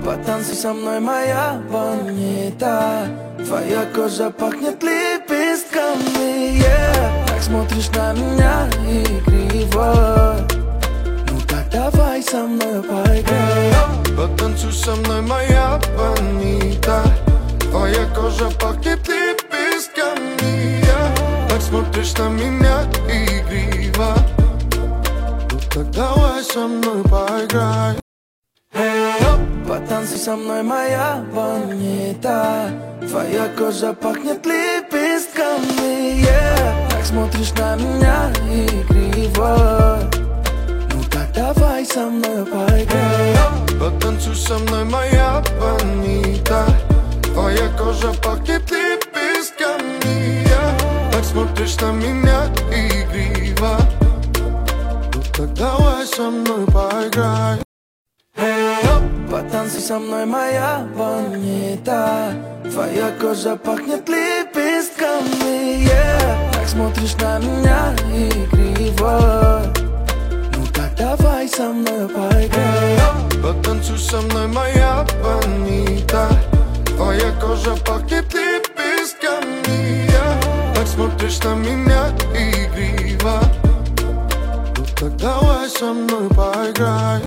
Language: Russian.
Потанцуй со мной, моя бонита. Твоя кожа пахнет лепестками, Так смотришь на меня игриво. Ну так давай со мной поиграем. Потанцуй со мной, моя бонита. Твоя кожа пахнет лепестками, Так смотришь на меня игриво. Ну так давай со мной поиграем. Потанцуй со мной, моя бонита. Твоя кожа пахнет лепестками, Так смотришь на меня игриво. Ну так давай со мной поиграем. Потанцуй со мной, моя бонита. Твоя кожа пахнет лепестками, Так смотришь на меня игриво. Ну так давай со мной поиграем. Потанцуй со мной, моя бонита. Твоя кожа пахнет лепестками, Так смотришь на меня игриво. Ну так давай со мной поиграем. Потанцуй со мной, моя бонита. Твоя кожа пахнет лепестками, Так смотришь на меня игриво. Ну так давай со мной поиграем.